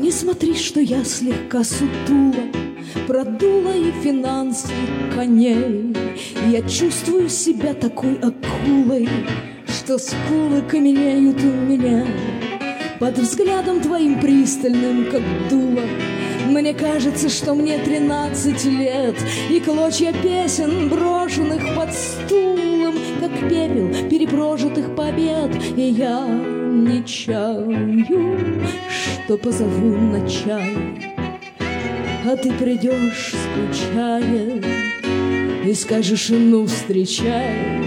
не смотри, что я слегка сутула, продула и финансы коней. Я чувствую себя такой акулой, что скулы каменеют у меня. Под взглядом твоим пристальным, как дуло, мне кажется, что мне 13 лет, и клочья песен, брошенных под стулом, как пепел перепрожитых побед. И я не чаю, что позову на чай, а ты придешь, скучая, и скажешь: ну, встречай.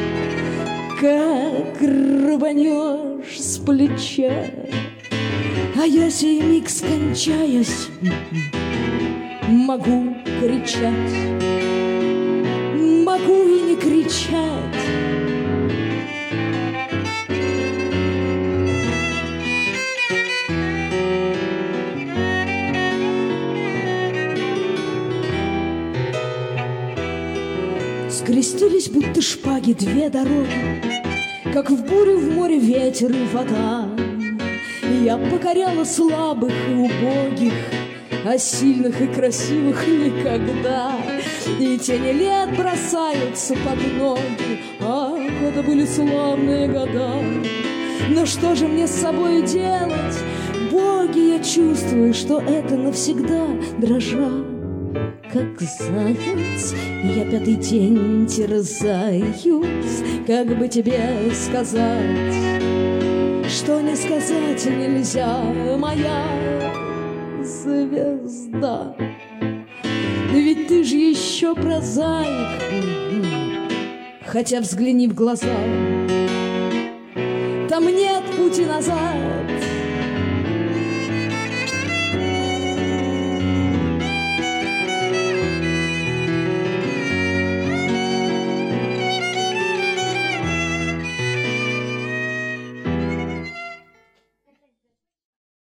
Как рванешь с плеча, а я сей миг, скончаясь, могу кричать, могу и не кричать. Скрестились, будто шпаги, две дороги, как в бурю в море ветер и вода. Я покоряла слабых и убогих, а сильных и красивых никогда. И тени лет бросаются под ноги. Ах, это были славные года. Но что же мне с собой делать? Боги, я чувствую, что это навсегда. Дрожа, как заяц, я пятый день терзаюсь, как бы тебе сказать, что не сказать нельзя, моя звезда. Ведь ты же еще прозаик, хотя взгляни в глаза, там нет пути назад.